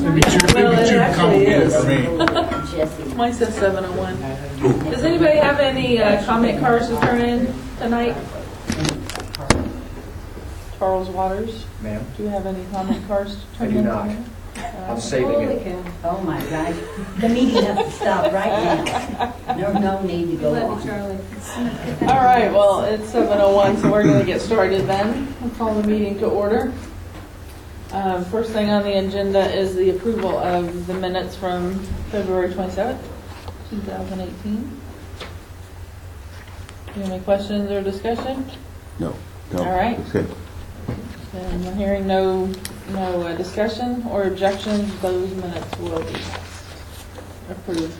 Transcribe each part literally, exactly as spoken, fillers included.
It'd be too, it'd Well, be it too actually complicated is. for me. Jesse. Mine says seven oh one. Does anybody have any uh, comment cards to turn in tonight? Charles Waters, Ma'am, do you have any comment cards to I turn do in? not. tonight? I'm saving Holy it. cow. Oh my gosh. The meeting has to stop right now. There's no need to go on. All right, well, it's seven oh one, so we're going to get started then. We'll call the meeting to order. Um, First thing on the agenda is the approval of the minutes from February twenty-seventh, twenty eighteen. Do you have any questions or discussion? No. No. All right. That's good. And we're hearing no, no uh, discussion or objections, those minutes will be approved.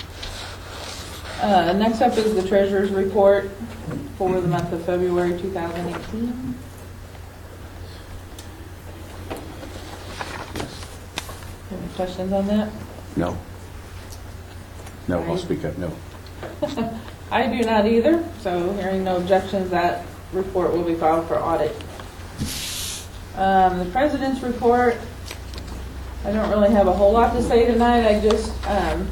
Uh, Next up is the treasurer's report for the month of February two thousand eighteen. Any questions on that? No. No, I'll Right. speak up. No. I do not either, so hearing no objections, that report will be filed for audit. Um, the president's report, I don't really have a whole lot to say tonight. I just, um,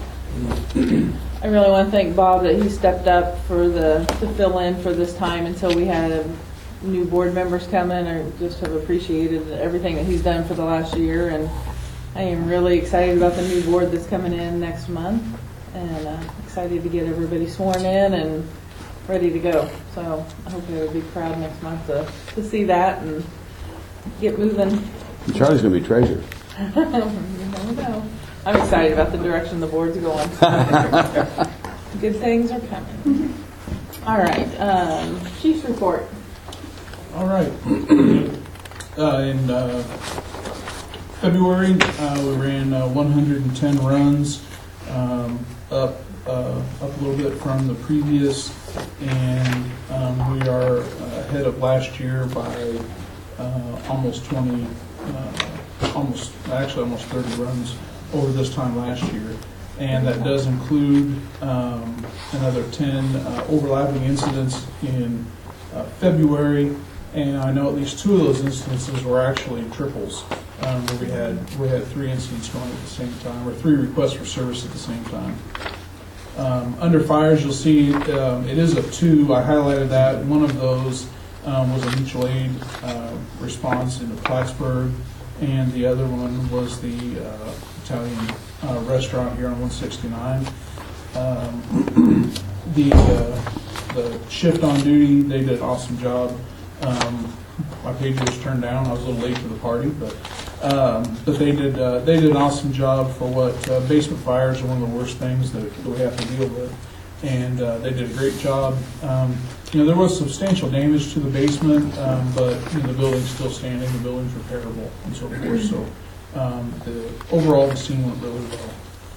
I really want to thank Bob that he stepped up for the, to fill in for this time until we had uh, new board members come in. I just have appreciated everything that he's done for the last year, and I am really excited about the new board that's coming in next month, and uh, excited to get everybody sworn in and ready to go. So I hope they will be proud next month to, to see that and get moving. Charlie's going to be treasurer. You never know. I'm excited about the direction the board's going. Good things are coming. All right, um, Chief's report. All right. Uh, in uh, February, uh, we ran uh, one hundred ten runs, um, up uh, up a little bit from the previous, and um, we are uh, ahead of last year by uh, almost twenty, uh, almost actually almost thirty runs over this time last year, and that does include um, another ten uh, overlapping incidents in uh, February. And I know at least two of those instances were actually triples, um, where we had we had three incidents going at the same time, or three requests for service at the same time. Um, under fires, you'll see um, it is a two. I highlighted that. One of those um, was a mutual aid uh, response in Plattsburgh, and the other one was the uh, Italian uh, restaurant here on one sixty-nine. Um, the uh, the shift on duty, they did an awesome job. Um, my pager was turned down. I was a little late for the party, but um, but they did uh, they did an awesome job for what uh, basement fires are one of the worst things that, that we have to deal with, and uh, they did a great job. Um, you know, there was substantial damage to the basement, um, but you know, the building's still standing. The building's repairable, and so forth. So um, the overall the scene went really well.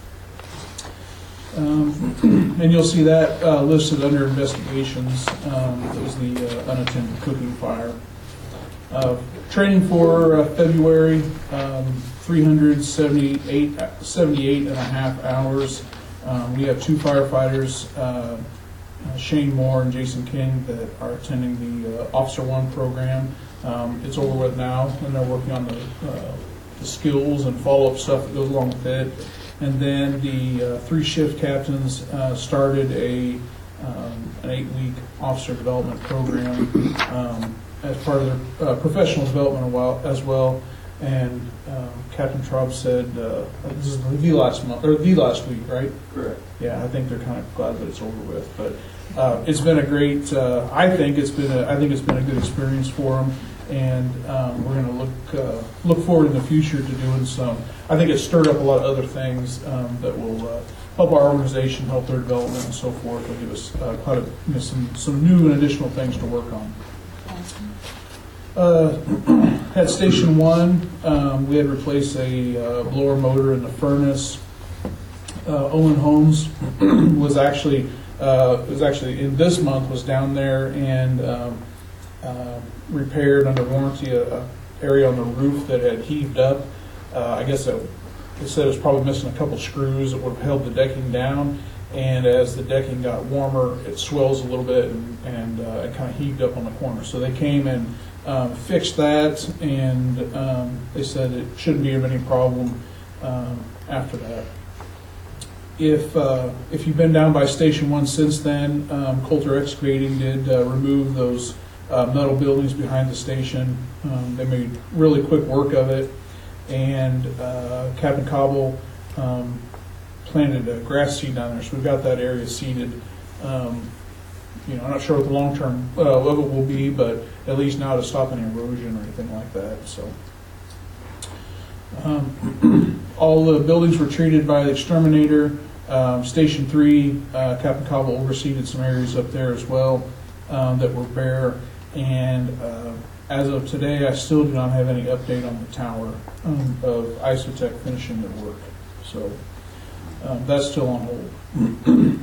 Um, and you'll see that uh, listed under investigations. Um, it was the uh, unattended cooking fire. Uh, training for uh, February, um, three hundred seventy-eight, seventy-eight and a half hours. Um, we have two firefighters, uh, uh, Shane Moore and Jason King, that are attending the uh, Officer One program. Um, it's over with now, and they're working on the, uh, the skills and follow-up stuff that goes along with it. And then the uh, three shift captains uh, started a um, an eight-week officer development program um, as part of their uh, professional development a while, as well. And um, Captain Traub said uh, this is the last month or the last week, right? Correct. Yeah, I think they're kind of glad that it's over with. But uh, it's been a great. Uh, I think it's been. A, I think it's been a good experience for them. And um, we're going to look uh, look forward in the future to doing some. I think it's stirred up a lot of other things um, that will uh, help our organization, help their development, and so forth. It'll give us uh, quite a, you know, some some new and additional things to work on. Uh, at Station One, um, we had replaced a uh, blower motor in the furnace. Uh, Owen Holmes was actually uh, was actually in this month was down there and. Um, Uh, repaired under warranty a, a area on the roof that had heaved up. Uh, I guess it, it said it was probably missing a couple screws that would have held the decking down. And as the decking got warmer, it swells a little bit and, and uh, it kind of heaved up on the corner. So they came and um, fixed that, and um, they said it shouldn't be of any problem um, after that. If uh, if you've been down by Station One since then, um, Coulter Excavating did uh, remove those uh, metal buildings behind the station. Um, they made really quick work of it, and uh, Captain Cobble um, planted a grass seed down there, so we've got that area seeded. Um, you know, I'm not sure what the long term uh, of it will be, but at least now to stop any erosion or anything like that. So. Um, all the buildings were treated by the exterminator. Um, Station three, uh, Captain Cobble overseeded some areas up there as well um, that were bare. And uh, as of today, I still do not have any update on the tower um, of Isotech finishing their work. So um, that's still on hold.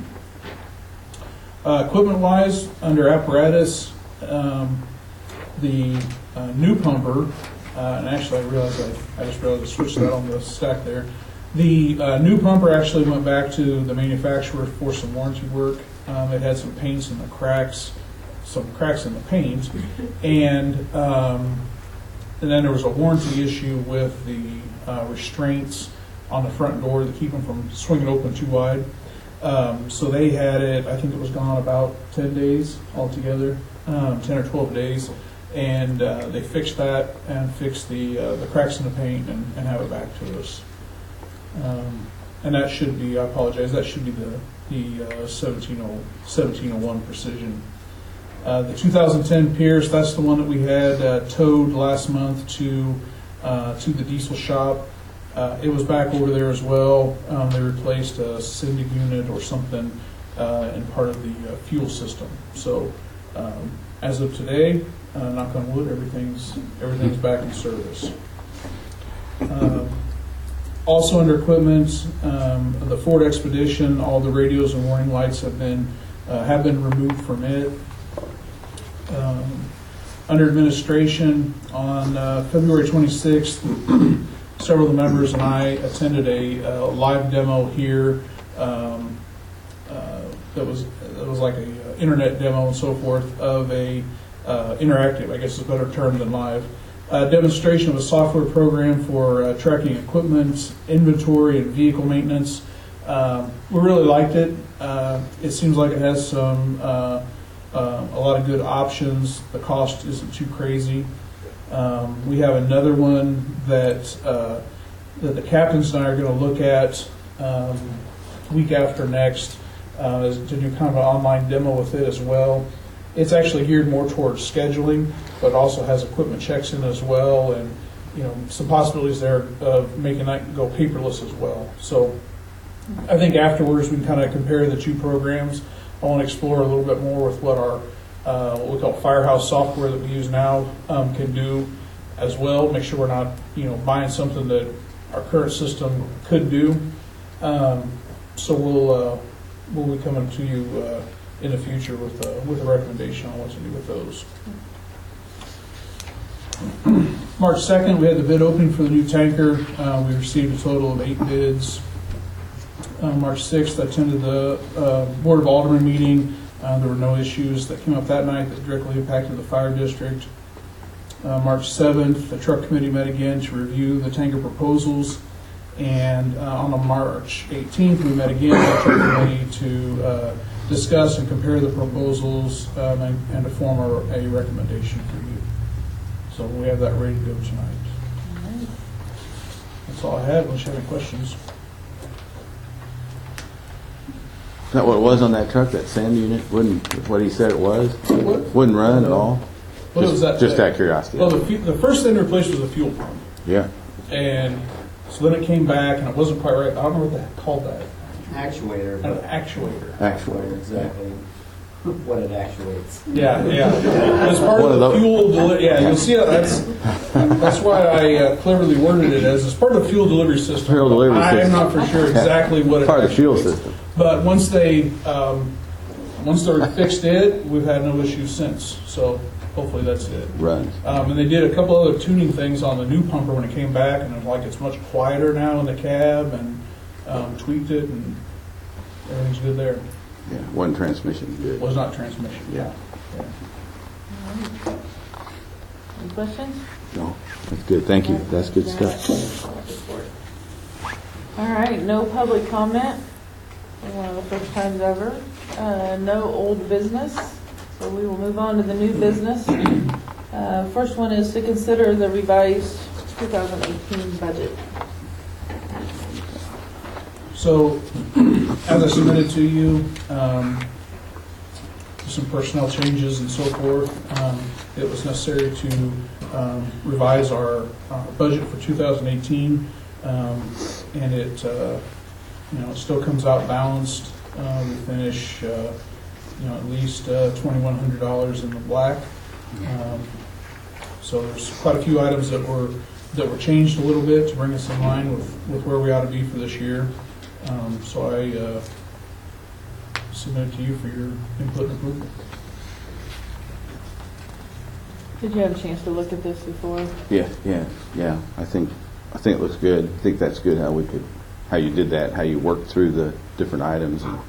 uh, Equipment-wise, under apparatus, um, the uh, new pumper. Uh, and actually, I realized I, I just realized I switched that on the stack there. The uh, new pumper actually went back to the manufacturer for some warranty work. Um, it had some paints in the cracks, some cracks in the paint, and um, and then there was a warranty issue with the uh, restraints on the front door that keep them from swinging open too wide. Um, so they had it. I think it was gone about ten days altogether, um, ten or twelve days. And uh, they fixed that and fixed the uh, the cracks in the paint and, and have it back to us. Um, and that should be, I apologize, that should be the, the uh, seventeen oh one Precision. Uh, the two thousand ten Pierce, that's the one that we had uh, towed last month to uh, to the diesel shop. Uh, it was back over there as well. Um, they replaced a Cindy unit or something uh, in part of the uh, fuel system. So um, as of today, Uh, knock on wood, everything's everything's back in service. Uh, also under equipment, um, the Ford Expedition, all the radios and warning lights have been uh, have been removed from it. Um, under administration, on uh, February twenty-sixth, several of the members and I attended a uh, live demo here. Um, uh, that was that was like a uh, internet demo and so forth of a Uh, interactive, I guess is a better term than live, uh, demonstration of a software program for uh, tracking equipment, inventory, and vehicle maintenance. Um, we really liked it. Uh, it seems like it has some uh, uh, a lot of good options. The cost isn't too crazy. Um, we have another one that uh, that the captains and I are going to look at um, week after next uh, to do kind of an online demo with it as well. It's actually geared more towards scheduling, but also has equipment checks in as well, and you know some possibilities there of making that go paperless as well. So I think afterwards we can kind of compare the two programs. I want to explore a little bit more with what our uh, what we call Firehouse software that we use now um, can do as well. Make sure we're not you know buying something that our current system could do. Um, so we'll uh, we'll be coming to you. Uh, in the future with uh, with a recommendation on what to do with those. March second, we had the bid opening for the new tanker. Uh, we received a total of eight bids. Uh, March sixth, I attended the uh, Board of Aldermen meeting. Uh, there were no issues that came up that night that directly impacted the fire district. Uh, March seventh, the truck committee met again to review the tanker proposals. And uh, on March eighteenth, we met again with the truck committee to uh, discuss and compare the proposals um, and, and to form a, a recommendation for you. So we have that ready to go tonight. All right. That's all I had. Unless you have any questions. Is that what it was on that truck, that sand unit? Wouldn't, what he said it was? What? Wouldn't run at all? What just, was that? Just out of curiosity. Well, the, fu- the first thing they replaced was a fuel pump. Yeah. And so then it came back and it wasn't quite right. I don't know what they called that. Actuator. An actuator. Actuator. Exactly what it actuates. Yeah, yeah. As part One of of the those. fuel delivery, yeah, you'll see how that's that's why I uh, cleverly worded it as as part of the fuel delivery system. Fuel delivery I am system. not for sure exactly what it Part of the fuel actuates. system. But once they um, once they fixed it, we've had no issues since. So hopefully that's it. Runs. Um, and they did a couple other tuning things on the new pumper when it came back, and it's like it's much quieter now in the cab, and um, tweaked it, and everything's good there. Yeah, one transmission. Good. Was not transmission. Yeah. Yeah. Any questions? No, that's good, thank you, that's good stuff. All right, no public comment. One of the first times ever. Uh, no old business, so we will move on to the new business. Uh, first one is to consider the revised two thousand eighteen budget. So, as I submitted to you, um, some personnel changes and so forth, um, it was necessary to um, revise our uh, budget for two thousand eighteen, um, and it, uh, you know, it still comes out balanced. Uh, we finish, uh, you know, at least uh, twenty-one hundred dollars in the black. Um, so there's quite a few items that were that were changed a little bit to bring us in line with, with where we ought to be for this year. Um, so I uh, submit it to you for your input and approval. Did you have a chance to look at this before? Yeah, yeah, yeah, I think, I think it looks good, I think that's good how we could, how you did that, how you worked through the different items. And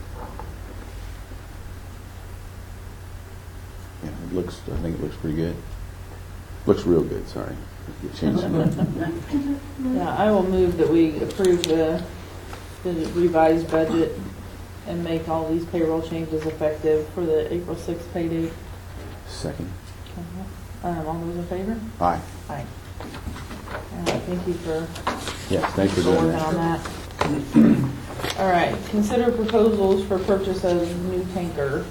yeah, it looks, I think it looks pretty good. Looks real good, sorry. You changed it. Yeah, I will move that we approve the, the revised budget and make all these payroll changes effective for the April sixth pay date. Second. Um, all those in favor? Aye. Aye. All right, thank you for Yeah, thanks for for doing working on that. that. All right, consider proposals for purchase of new tanker.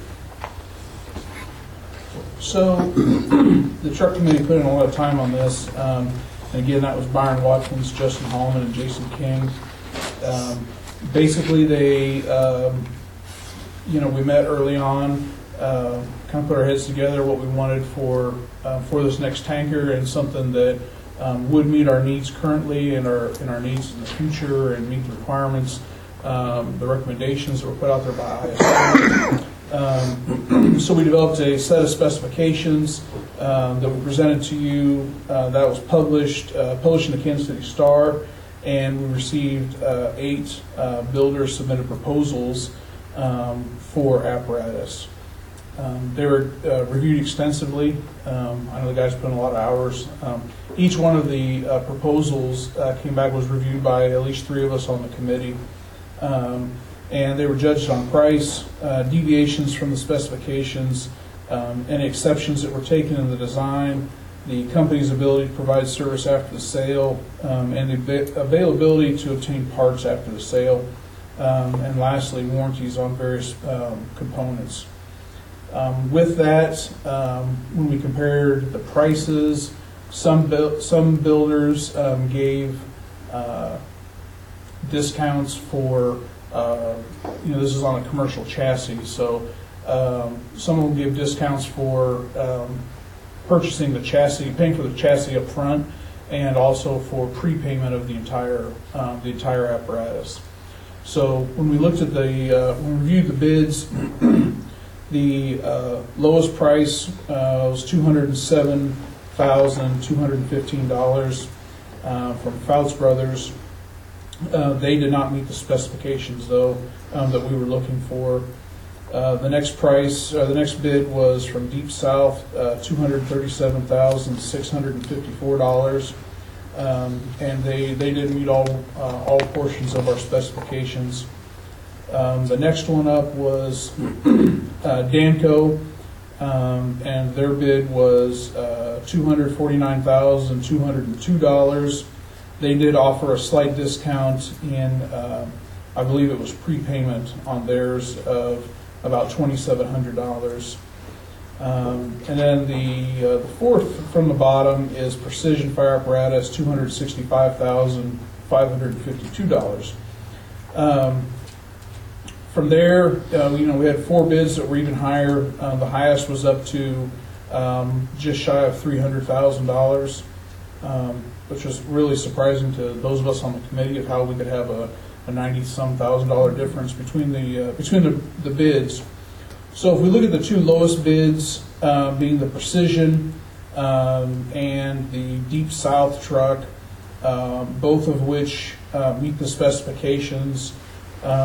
So, the truck committee put in a lot of time on this. Um, and again, that was Byron Watkins, Justin Hallman, and Jason King. Um, basically, they, um, you know, we met early on, uh, kind of put our heads together what we wanted for uh, for this next tanker, and something that um, would meet our needs currently and our and our needs in the future, and meet the requirements, um, the recommendations that were put out there by I S O. Um, so we developed a set of specifications um, that we presented to you. Uh, that was published, uh, published in the Kansas City Star, and we received uh, eight uh, builders submitted proposals um, for apparatus. Um, they were uh, reviewed extensively. Um, I know the guys put in a lot of hours. Um, each one of the uh, proposals uh, came back, was reviewed by at least three of us on the committee. Um, and they were judged on price, uh, deviations from the specifications, um, any exceptions that were taken in the design, the company's ability to provide service after the sale, um, and the av- availability to obtain parts after the sale, um, and lastly, warranties on various um, components. Um, with that, um, when we compared the prices, some buil- some builders um, gave uh, discounts for Uh, you know, this is on a commercial chassis, so um, some of them give discounts for um, purchasing the chassis, paying for the chassis up front, and also for prepayment of the entire um, the entire apparatus. So when we looked at the, uh, when we reviewed the bids, the uh, lowest price uh, was two hundred seven thousand two hundred fifteen dollars uh, from Fouts Brothers. Uh, they did not meet the specifications, though, um, that we were looking for. Uh, the next price, uh, the next bid was from Deep South, uh, two hundred thirty-seven thousand six hundred fifty-four dollars, um, and they they did meet all uh, all portions of our specifications. Um, the next one up was uh, Danco, um, and their bid was uh, two hundred forty-nine thousand two hundred two dollars. They did offer a slight discount in, uh, I believe it was prepayment on theirs of about twenty-seven hundred dollars. Um, and then the, uh, the fourth from the bottom is Precision Fire Apparatus, two hundred sixty-five thousand five hundred fifty-two dollars. Um, from there, uh, you know, we had four bids that were even higher. Uh, the highest was up to um, just shy of three hundred thousand dollars. Um, which was really surprising to those of us on the committee of how we could have a, a ninety-some thousand dollar difference between the uh, between the, the bids. So if we look at the two lowest bids, uh, being the Precision um, and the Deep South truck, uh, both of which uh, meet the specifications.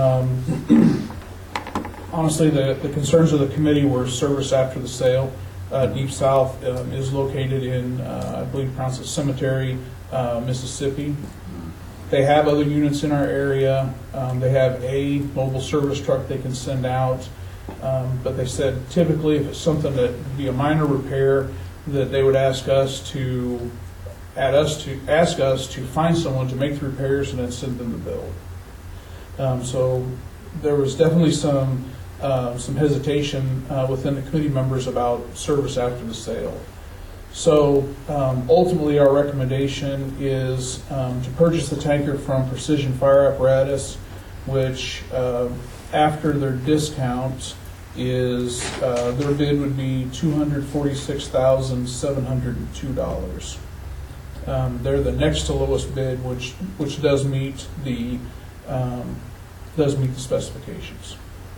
Um, honestly, the, the concerns of the committee were service after the sale. uh, Deep South um, is located in, uh, I believe pronounced it Cemetery, uh, Mississippi. They have other units in our area. Um, They have a mobile service truck they can send out. Um, But they said typically if it's something that would be a minor repair, that they would ask us to, at us to, ask us to find someone to make the repairs and then send them the bill. Um, So there was definitely some, uh, some hesitation uh, within the committee members about service after the sale. So um, ultimately, our recommendation is um, to purchase the tanker from Precision Fire Apparatus, which uh, after their discount is, uh, their bid would be two hundred forty-six thousand seven hundred two dollars. Um, They're the next to lowest bid, which, which does meet the, um, does meet the specifications.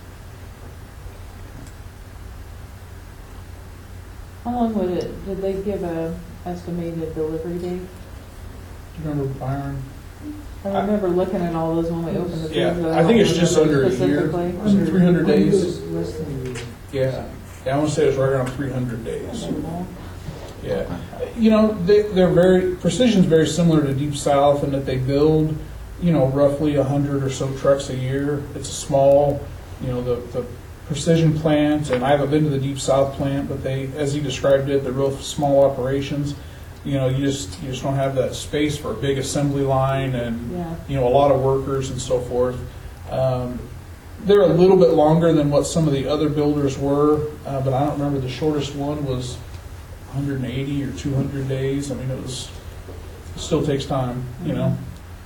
How long would it, did they give a estimated delivery date? Do you remember Byron? I remember looking at all those when we opened the bids. Yeah, but I think it's don't just remember under a year. specifically. Was it three hundred days? Less than a year. Yeah, yeah, I want to say it was right around three hundred days. Yeah, you know, they, they're very, Precision's very similar to Deep South in that they build, you know, roughly a hundred or so trucks a year. It's a small, you know, the, the Precision plant, and I haven't been to the Deep South plant, but they, as he described it, they're real small operations. You know, you just, you just don't have that space for a big assembly line and, Yeah. you know, a lot of workers and so forth. Um, They're a little bit longer than what some of the other builders were, uh, but I don't remember, the shortest one was one hundred eighty or two hundred days. I mean, it was, it still takes time, you know.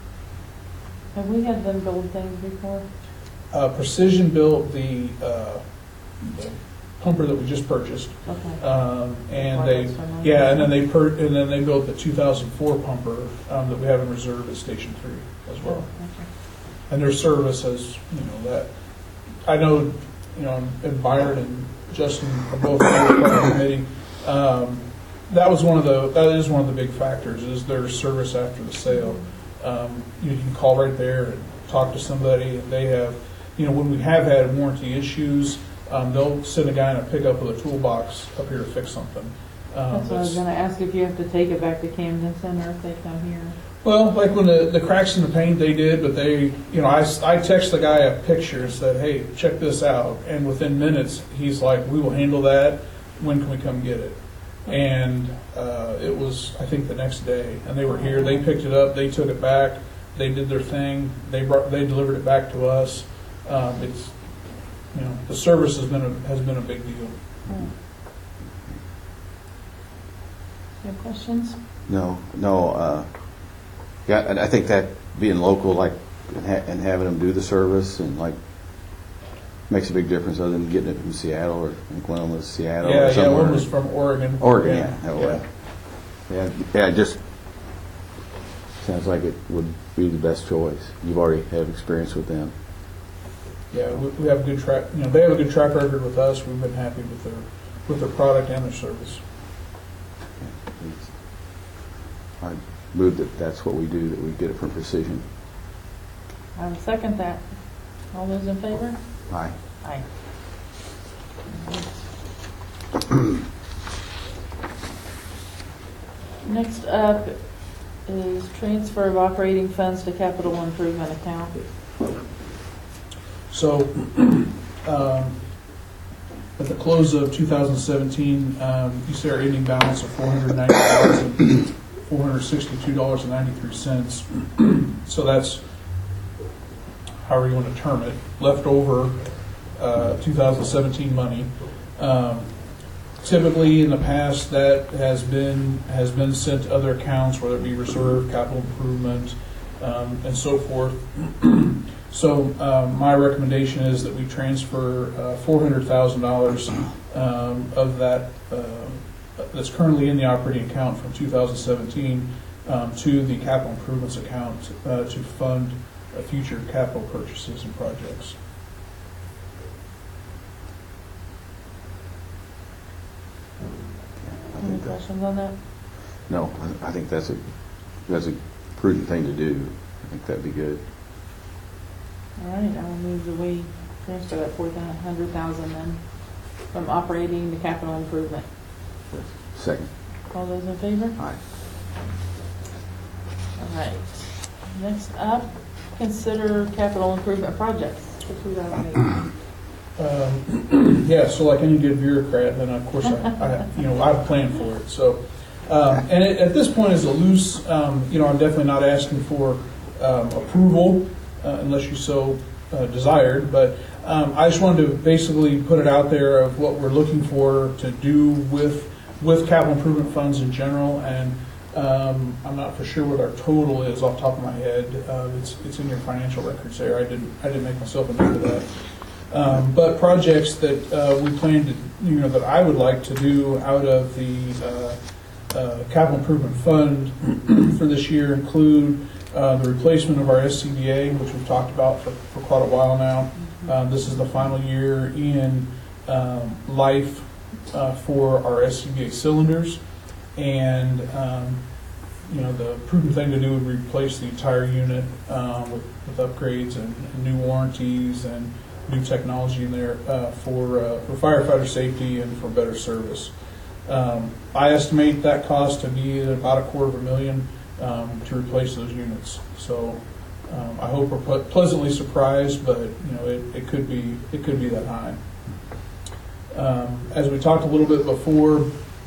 Have we had them build things before? Uh, Precision built the, uh, the pumper that we just purchased, Okay. um, and Why they, that's so nice. yeah, and then they per, and then they built the two thousand four pumper um, that we have in reserve at Station Three as well. Okay. And their service has, you know, that, I know, you know, and Byron and Justin are both part of the committee. Um, that was one of the, that is one of the big factors, is their service after the sale. Um, you can call right there and talk to somebody, and they have, you know, when we have had warranty issues, um, they'll send a guy in a pickup with a toolbox up here to fix something. Um, That's what I was gonna ask, if you have to take it back to Camden Center if they come here. Well, like when the, the cracks in the paint, they did, but they, you know, I, I text the guy a picture and said, hey, check this out. And within minutes, he's like, we will handle that. When can we come get it? And uh, it was, I think, the next day. And they were here. They picked it up. They took it back. They did their thing. They brought, they delivered it back to us. Um, it's, you know, the service has been a, has been a big deal. Hmm. Any questions? No, no, uh, yeah, and I think that being local, like, and ha- and having them do the service and like, makes a big difference other than getting it from Seattle, or I think one was Seattle Yeah, or yeah, somewhere. one was from Oregon. Oregon, yeah, that yeah. way. Yeah, yeah, it just sounds like it would be the best choice. You've already have experience with them. Yeah, we, we have a good track, you know, they have a good track record with us. We've been happy with their, with their product and their service. I move that that's what we do, that we get it from Precision. I will second that. All those in favor? Aye. Aye. Next up is transfer of operating funds to capital improvement account. So, um, at the close of two thousand seventeen, um, you see our ending balance of four hundred ninety thousand, four hundred sixty-two dollars and ninety-three cents. So that's, however you want to term it, leftover uh, two thousand seventeen money. Um, Typically, in the past, that has been has been sent to other accounts, whether it be reserve, capital improvement, um, and so forth. So um, my recommendation is that we transfer uh, four hundred thousand dollars um, of that uh, that's currently in the operating account from two thousand seventeen um, to the capital improvements account uh, to fund uh, future capital purchases and projects. I Any think that's, questions on that? no, I I think that's a, that's a prudent thing to do. I think that'd be good. All right, I will move that we transfer that four hundred thousand then from operating to capital improvement. Second. All those in favor? Aye. All right. Next up, consider capital improvement projects for two thousand eighteen. Um, Yeah, so like any good bureaucrat, then of course I, I you know, I've planned for it, so. um, And it- at this point is a loose, um, you know, I'm definitely not asking for um, approval uh, unless you so uh, desired, but um, I just wanted to basically put it out there of what we're looking for to do with, with capital improvement funds in general, and um, I'm not for sure what our total is off the top of my head. Uh, It's, it's in your financial records there, I didn't, I didn't make myself a note of that. Um, But projects that uh, we plan to, you know, that I would like to do out of the uh, uh, capital improvement fund for this year include uh, the replacement of our S C B A, which we've talked about for, for quite a while now. Uh, This is the final year in um, life uh, for our S C B A cylinders. And, um, you know, the prudent thing to do would replace the entire unit um, with, with upgrades and, and new warranties and new technology in there uh, for uh, for firefighter safety and for better service. Um, I estimate that cost to be about a quarter of a million um, to replace those units. So um, I hope we're ple- pleasantly surprised, but you know it, it could be it could be that high. Um, as we talked a little bit before,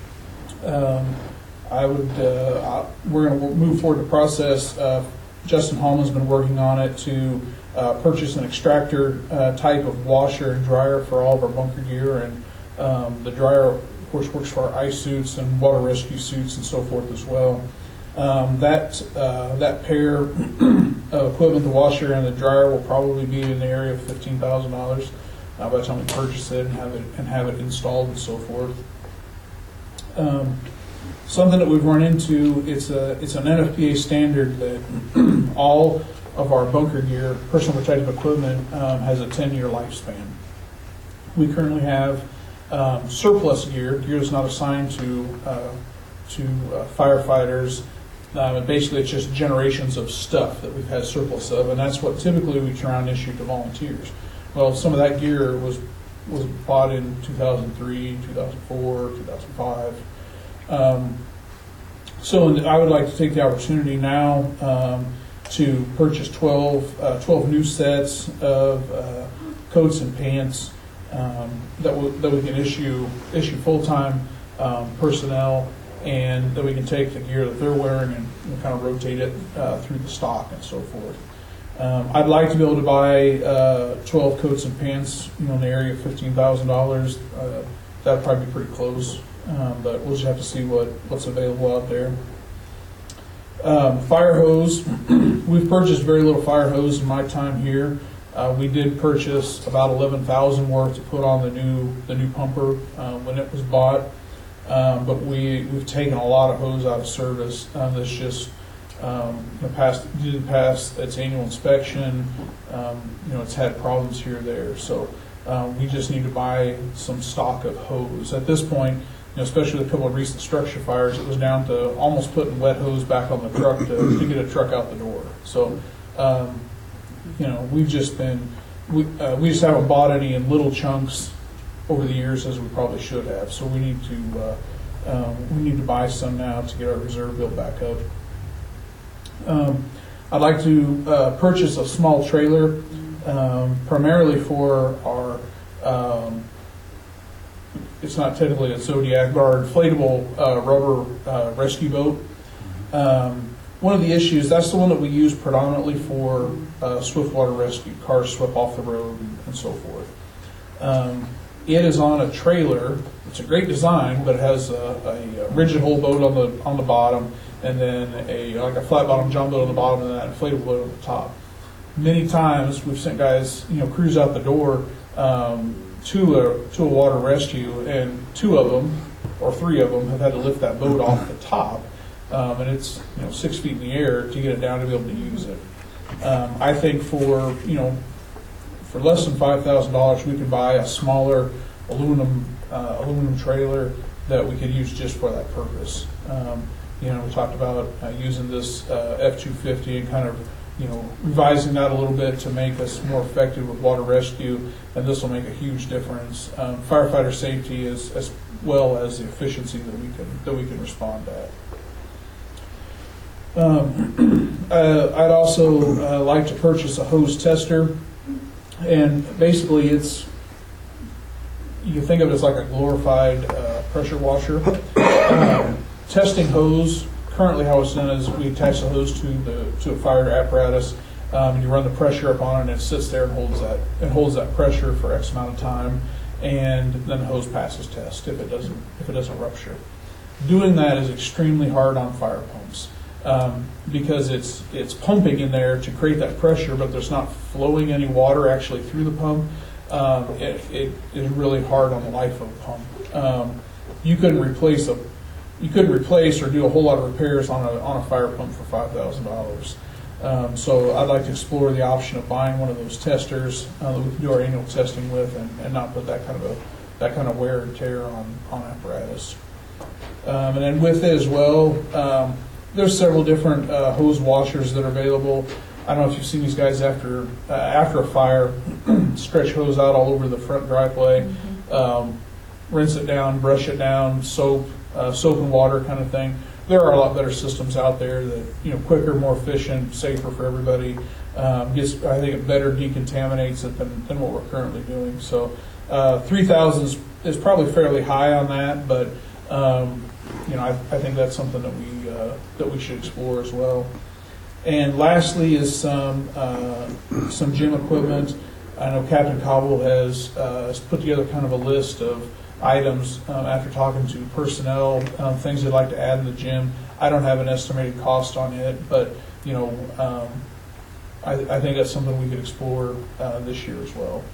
um, I would uh, I, we're going to move forward the process. Uh, Justin Hallman's been working on it to uh, purchase an extractor uh, type of washer and dryer for all of our bunker gear, and um, the dryer, of course, works for our ice suits and water rescue suits and so forth as well. Um, that uh, that pair of equipment, the washer and the dryer, will probably be in the area of fifteen thousand dollars uh, by the time we purchase it and have it and have it installed and so forth. Um, Something that we've run into, it's a it's an N F P A standard that all of our bunker gear, personal protective equipment, um, has a ten-year lifespan. We currently have um, surplus gear, gear that's not assigned to uh, to uh, firefighters. Um, and basically, it's just generations of stuff that we've had surplus of, and that's what typically we turn around and issue to volunteers. Well, some of that gear was was bought in two thousand three, two thousand four, two thousand five. Um, so I would like to take the opportunity now um, to purchase twelve, uh, twelve new sets of uh, coats and pants um, that, we, that we can issue issue full-time um, personnel, and that we can take the gear that they're wearing and, and kind of rotate it uh, through the stock and so forth. Um, I'd like to be able to buy uh, twelve coats and pants, you know, in the area of fifteen thousand dollars. Uh, that'd probably be pretty close. Um, but we'll just have to see what, what's available out there. Um, fire hose. We've purchased very little fire hose in my time here. Uh, we did purchase about eleven thousand worth to put on the new the new pumper uh, when it was bought. Um, but we we've taken a lot of hose out of service. Uh, that's just um, you know, past didn't pass its annual inspection. Um, you know, it's had problems here or there. So um, we just need to buy some stock of hose at this point. You know, especially with a couple of recent structure fires, it was down to almost putting wet hose back on the truck to, to get a truck out the door. So, um, you know, we've just been, we, uh, we just haven't bought any in little chunks over the years as we probably should have. So we need to, uh, um, we need to buy some now to get our reserve built back up. Um, I'd like to uh, purchase a small trailer, um, primarily for our, um, it's not technically a Zodiac, but our inflatable uh, rubber uh, rescue boat. Um, one of the issues, that's the one that we use predominantly for uh, swift water rescue, cars swept off the road and, and so forth. Um, it is on a trailer. It's a great design, but it has a, a rigid hull boat on the on the bottom, and then a like a flat bottom jump boat on the bottom, and that inflatable boat on the top. Many times we've sent guys, you know, crews out the door um, to a to a water rescue, and two of them or three of them have had to lift that boat off the top, um, and it's you know six feet in the air to get it down to be able to use it. Um, I think for you know for less than five thousand dollars, we could buy a smaller aluminum uh, aluminum trailer that we could use just for that purpose. Um, you know, we talked about uh, using this uh, F two fifty and kind of you know, revising that a little bit to make us more effective with water rescue, and this will make a huge difference. Um, firefighter safety as, as well as the efficiency that we can, that we can respond at. Um, uh, I'd also uh, like to purchase a hose tester, and basically it's, you can think of it as like a glorified uh, pressure washer. Um, testing hose, currently how it's done is we attach the hose to the to a fire apparatus, um, and you run the pressure up on it, and it sits there and holds that and holds that pressure for X amount of time, and then the hose passes test if it doesn't if it doesn't rupture. Doing that is extremely hard on fire pumps. Um, because it's it's pumping in there to create that pressure, but there's not flowing any water actually through the pump. Um, it, it is really hard on the life of a pump. Um, you couldn't replace a you couldn't replace or do a whole lot of repairs on a on a fire pump for five thousand dollars. Um, so I'd like to explore the option of buying one of those testers uh, that we can do our annual testing with, and, and not put that kind of a that kind of wear and tear on on apparatus. Um, and then with it as well. Um, There's several different uh, hose washers that are available. I don't know if you've seen these guys after uh, after a fire, stretch hose out all over the front driveway, mm-hmm. um, rinse it down, brush it down, soap, uh, soap and water kind of thing. There are a lot better systems out there that, you know, quicker, more efficient, safer for everybody. Um, gets, I think it better decontaminates it than, than what we're currently doing. So uh, three thousand is, is probably fairly high on that, but um, you know, I, I think that's something that we uh, that we should explore as well. And lastly is some uh, some gym equipment. I know Captain Cobble has, uh, has put together kind of a list of items um, after talking to personnel, um, things they'd like to add in the gym. I don't have an estimated cost on it, but you know, um, I, I think that's something we could explore uh, this year as well.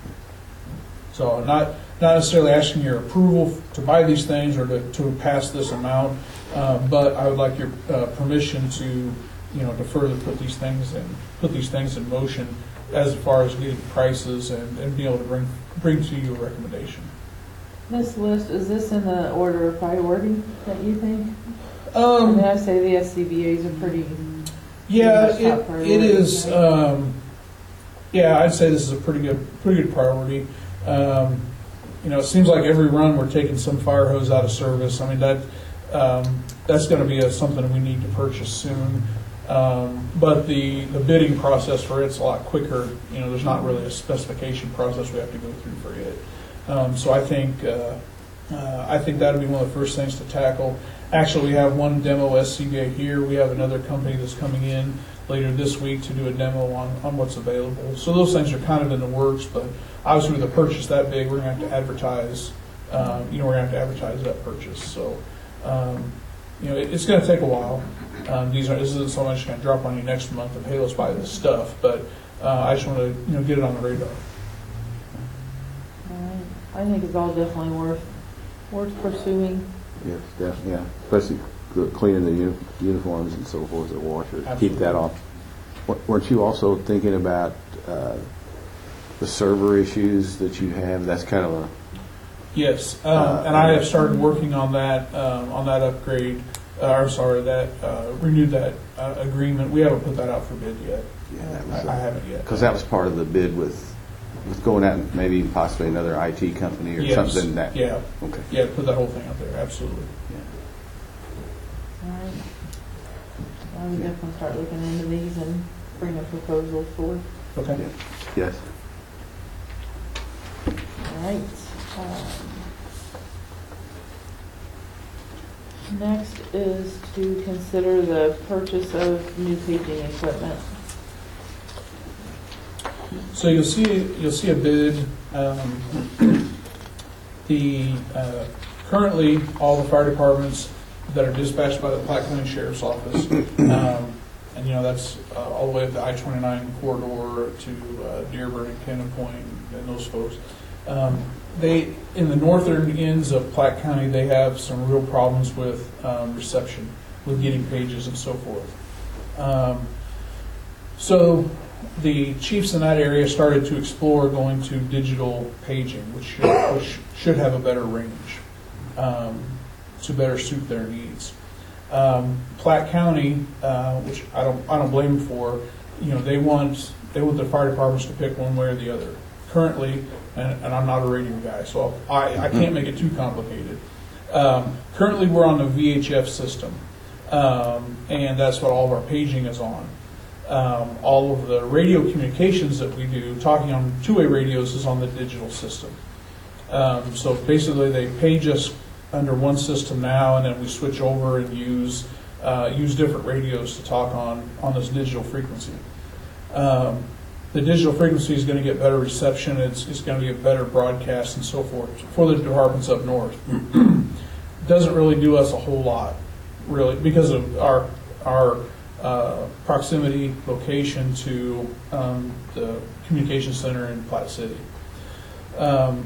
So not not necessarily asking your approval to buy these things or to, to pass this amount, uh, but I would like your uh, permission to, you know, to further put these things in put these things in motion as far as getting prices and, and be able to bring bring to you a recommendation. This list, is this in the order of priority that you think? Um, I mean, I say the S C B As are pretty. Yeah, pretty much top it, priority, it is. right? Um, yeah, I'd say this is a pretty good pretty good priority. Um, you know, it seems like every run we're taking some fire hose out of service. I mean, that um, that's going to be a, something we need to purchase soon. Um, but the, the bidding process for it's a lot quicker. You know, there's not really a specification process we have to go through for it. Um, so I think uh, uh, I think that would be one of the first things to tackle. Actually, we have one demo S C B A here. We have another company that's coming in later this week to do a demo on, on what's available. So those things are kind of in the works, but obviously with a purchase that big, we're going to have to advertise, um, you know, we're going to have to advertise that purchase. So, um, you know, it, it's going to take a while. Um, these are, this isn't so much going to drop on you next month of, hey, let's buy this stuff, but uh, I just want to, you know, get it on the radar. All right. I think it's all definitely worth worth pursuing. Yes, definitely, yeah. Especially the cleaning the uni- uniforms and so forth, the washers, Absolutely. keep that off. W- Weren't you also thinking about uh, the server issues that you have? That's kind of a... Yes, um, and I have started working on that, um, on that upgrade, uh, or sorry, that, uh, renewed that uh, agreement. We haven't put that out for bid yet. Yeah, that was I, I haven't yet. Because that was part of the bid with, with going out and maybe possibly another I T company or Yes. something that... Yeah, Okay. yeah, put that whole thing out there, absolutely. All right. I would definitely start looking into these and bring a proposal forward. Okay. Yeah. Yes. All right. Um, Next is to consider the purchase of new paging equipment. So you'll see, you'll see a bid. Um, the uh, currently all the fire departments that are dispatched by the Platte County Sheriff's Office, um, and you know that's uh, all the way up the I twenty-nine corridor to uh, Dearborn and Cannon Point and those folks. Um, they in the northern ends of Platte County, they have some real problems with um, reception, with getting pages and so forth. Um, so the chiefs in that area started to explore going to digital paging, which should, which should have a better range um, to better suit their needs. Um, Platte County, uh, which I don't I don't blame them for, you know, they want, they want the fire departments to pick one way or the other. Currently, and, and I'm not a radio guy, so I, I can't make it too complicated. Um, currently, we're on the V H F system, um, and that's what all of our paging is on. Um, all of the radio communications that we do, talking on two-way radios, is on the digital system. Um, so basically, they page us under one system now, and then we switch over and use uh, use different radios to talk on on this digital frequency. Um, the digital frequency is going to get better reception. It's it's going to get better broadcast and so forth for the departments up north. Doesn't really do us a whole lot, really, because of our our uh, proximity, location to um, the communication center in Platte City. Um,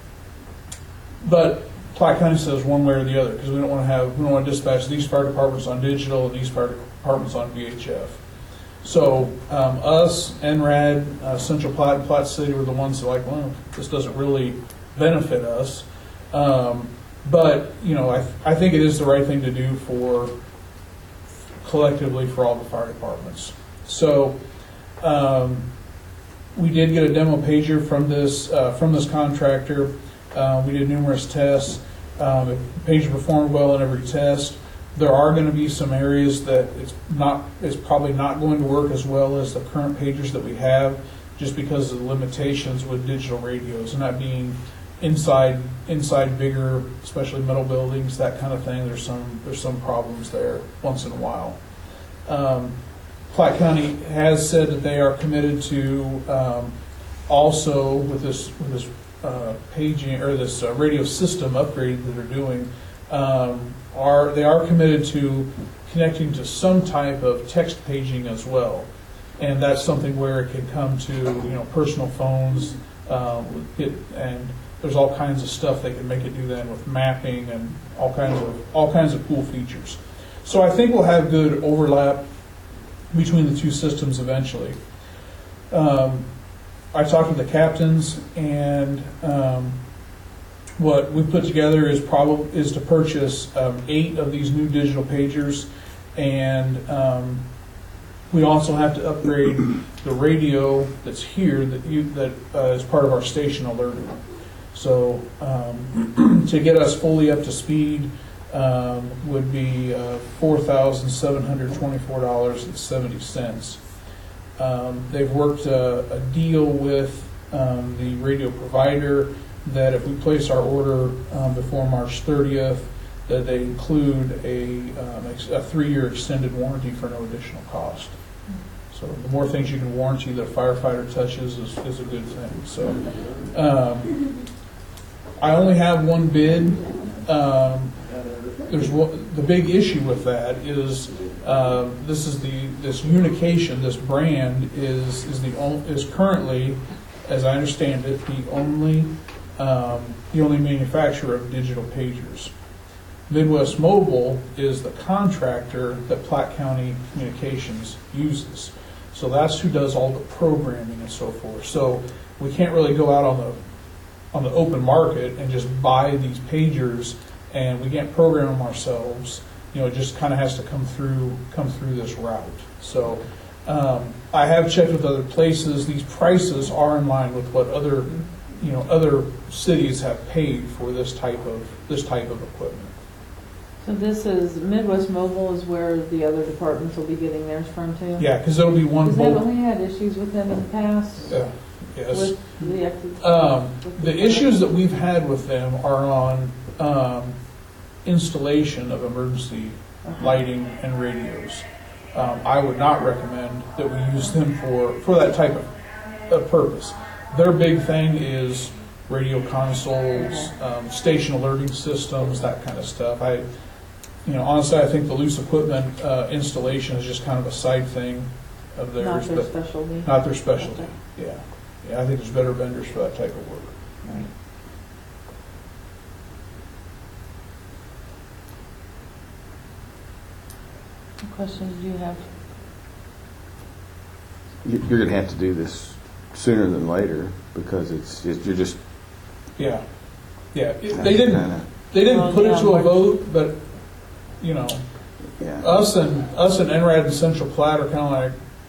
but Platte County says one way or the other, because we don't want to have we don't want to dispatch these fire departments on digital and these fire departments on V H F. So um, us, N R A D, uh, Central Platte, and Platte City were the ones that were like, well, this doesn't really benefit us. Um, but you know, I th- I think it is the right thing to do for collectively for all the fire departments. So um, we did get a demo pager from this uh, from this contractor. Uh, we did numerous tests. Um, the pager performed well in every test. There are going to be some areas that it's not, it's probably not going to work as well as the current pagers that we have, just because of the limitations with digital radios, and that being inside, inside bigger, especially metal buildings, that kind of thing. There's some, there's some problems there once in a while. Um, Platte County has said that they are committed to um, also with this, with this uh, paging or this uh, radio system upgrade that they're doing. Um, are they are committed to connecting to some type of text paging as well, and that's something where it can come to you know personal phones, um, it, and there's all kinds of stuff they can make it do then with mapping and all kinds of all kinds of cool features. So I think we'll have good overlap between the two systems eventually. Um, I talked to the captains, and um, what we put together is probably is to purchase um, eight of these new digital pagers, and um, we also have to upgrade the radio that's here that you, that uh, is part of our station alerting. So um, to get us fully up to speed um, would be uh, four thousand seven hundred twenty-four dollars and seventy cents. Um, they've worked a, a deal with um, the radio provider that if we place our order um, before March thirtieth, that they include a, um, a three-year extended warranty for no additional cost. So the more things you can warranty that a firefighter touches is, is a good thing. So um, I only have one bid. Um, there's one, the big issue with that is uh, this is the this Unication, this brand is is the on, is currently, as I understand it, the only Um, the only manufacturer of digital pagers. Midwest Mobile is the contractor that Platte County Communications uses. So that's who does all the programming and so forth. So we can't really go out on the on the open market and just buy these pagers, and we can't program them ourselves. You know, it just kind of has to come through come through this route. So um, I have checked with other places. These prices are in line with what other you know, other cities have paid for this type of this type of equipment. So this is Midwest Mobile is where the other departments will be getting theirs from too. Yeah, because there'll be one. Because mobile. haven't we had issues with them in the past? Yeah. Yes. With the, ex- Um, with the issues that we've had with them are on um, installation of emergency Okay. lighting and radios. Um, I would not recommend that we use them for for that type of, of purpose. Their big thing is radio consoles, um, station alerting systems, that kind of stuff. I, you know, honestly, I think the loose equipment uh, installation is just kind of a side thing of theirs, Not their but specialty. not their specialty. Okay. Yeah, yeah. I think there's better vendors for that type of work. Right. What questions do you have? You- You're going to have to do this sooner than later because it's, it's you're just Yeah, yeah. It- They didn't. kinda- They didn't Well, put yeah, it to a March- vote, but you know, yeah. us and us and N R A D and Central Platte are kind of like,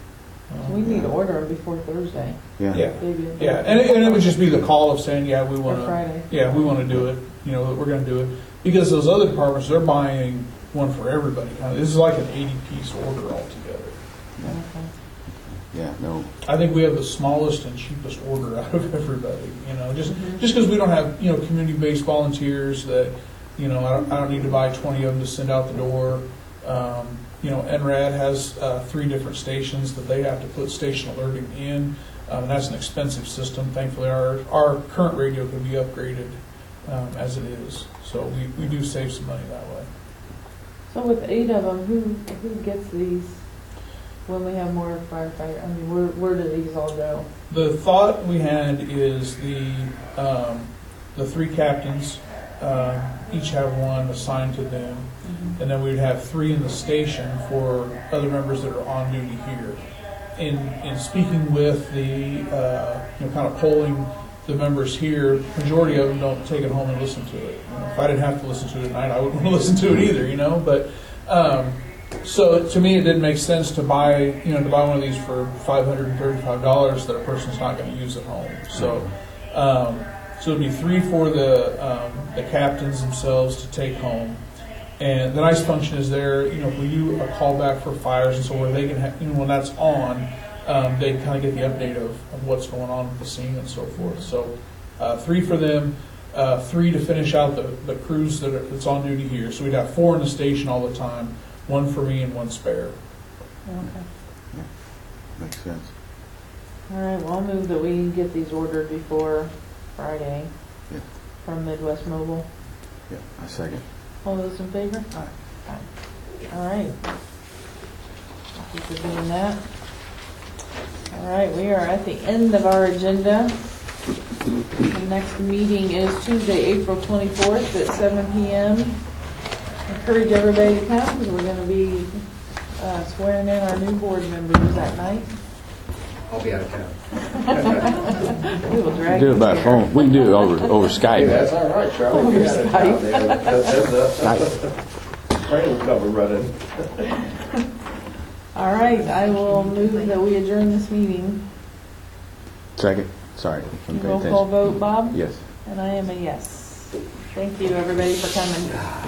Um, We need to order them before Thursday. Yeah. Yeah, Maybe. yeah, and it, and it would just be the call of saying, yeah, we Or want to, Friday. yeah, we want to do it, you know, that we're going to do it. Because those other departments, they're buying one for everybody. Uh, This is like an eighty-piece order altogether. Okay. Yeah, no. I think we have the smallest and cheapest order out of everybody, you know, just, just because we don't have, you know, community-based volunteers that, you know, I don't, I don't need to buy twenty of them to send out the door. Um, you know, N R A D has, uh, three different stations that they have to put station alerting in. Um, and that's an expensive system. Thankfully, our, our current radio can be upgraded, um, as it is. So we, we do save some money that way. So with eight of them, who, who gets these when we have more firefighter? I mean, where, where do these all go? The thought we had is the, um, the three captains, uh, each have one assigned to them. And then we'd have three in the station for other members that are on duty here. In, in speaking with the, uh, you know, kind of polling the members here, majority of them don't take it home and listen to it. You know, if I didn't have to listen to it at night, I wouldn't want to listen to it either, you know, but, um, so to me, it didn't make sense to buy, you know, to buy one of these for five hundred thirty-five dollars that a person's not going to use at home. So, um, so it'd be three for the, um, the captains themselves to take home. And the nice function is there, you know, if we do a callback for fires and so where they can, have, you know, when that's on, um, they kind of get the update of, of what's going on with the scene and so forth. So, uh, three for them, uh, three to finish out the, the crews that are, that's on duty here. So we'd have four in the station all the time, one for me and one spare. Okay. Makes sense. All right, well, I'll move that we get these ordered before Friday Yeah. from Midwest Mobile. Yeah, I second. All those in favor? Aye. Aye. All right. Thank you for doing that. All right, we are at the end of our agenda. The next meeting is Tuesday, April twenty-fourth at seven p m Encourage everybody to come because we're going to be uh, swearing in our new board members that night. I'll be out of town. We will drag Do it you by there. phone. We can do it over over Skype. That's all right, Charlie. Over We got it Skype. out there. That's the train cover running. All right, I will move that we adjourn this meeting. Second. Sorry. I'm paying Roll call attention. vote, Bob? Yes. And I am a yes. Thank you, everybody, for coming.